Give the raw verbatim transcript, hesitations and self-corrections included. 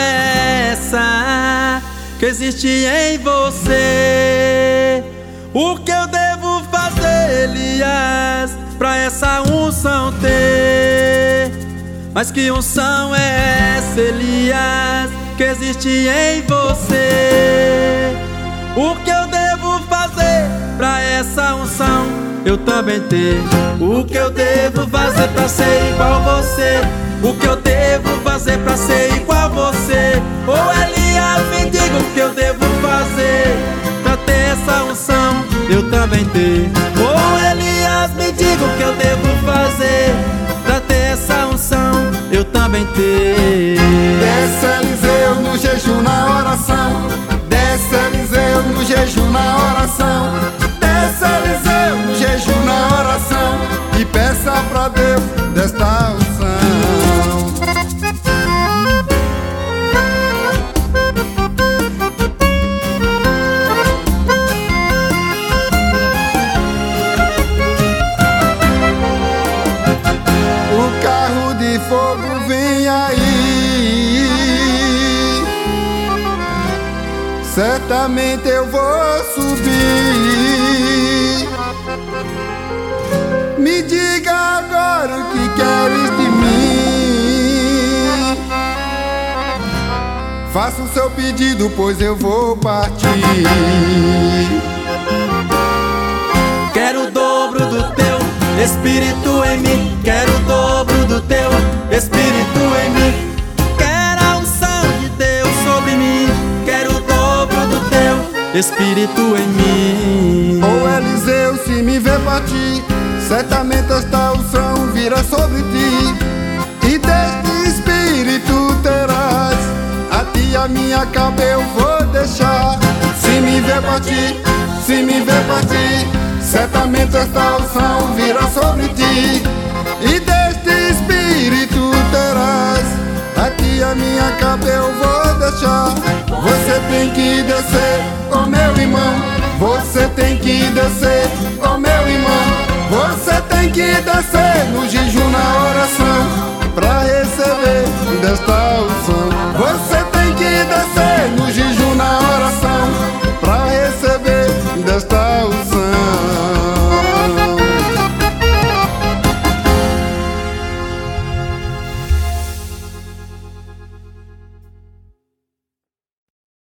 é essa que existe em você? O que eu devo fazer, Elias, pra essa unção ter? Mas que unção é essa, Elias, que existe em você? O que eu devo fazer pra essa unção eu também ter? O que eu devo fazer pra ser igual a você? O que eu devo fazer pra ser igual a você? Ô Elias, me diga o que eu devo fazer pra ter essa unção eu também ter. Ô Elias, me diga o que eu devo fazer pra ter essa unção eu também ter. Desce Eliseu no jejum, na oração. Desce Eliseu no jejum, na oração. Desce Eliseu no jejum, na oração. E peça pra Deus desta unção. O carro de fogo vem aí, certamente eu vou subir. Me diga agora o que queres de mim. Faça o seu pedido, pois eu vou partir. Quero o dobro do teu Espírito em mim. Quero o dobro do teu Espírito em mim. Quero a unção de Deus sobre mim. Quero o dobro do teu Espírito em mim. Ô Eliseu, se me ver partir, certamente esta unção virá sobre ti. E deste Espírito terás, a ti a minha capa eu vou deixar. Se me ver partir, se me ver partir, certamente esta unção virá sobre ti. E deste Espírito terás, a ti a minha capa eu vou deixar. Você tem que descer, ó meu irmão. Você tem que descer, ó meu irmão. Você tem que descer no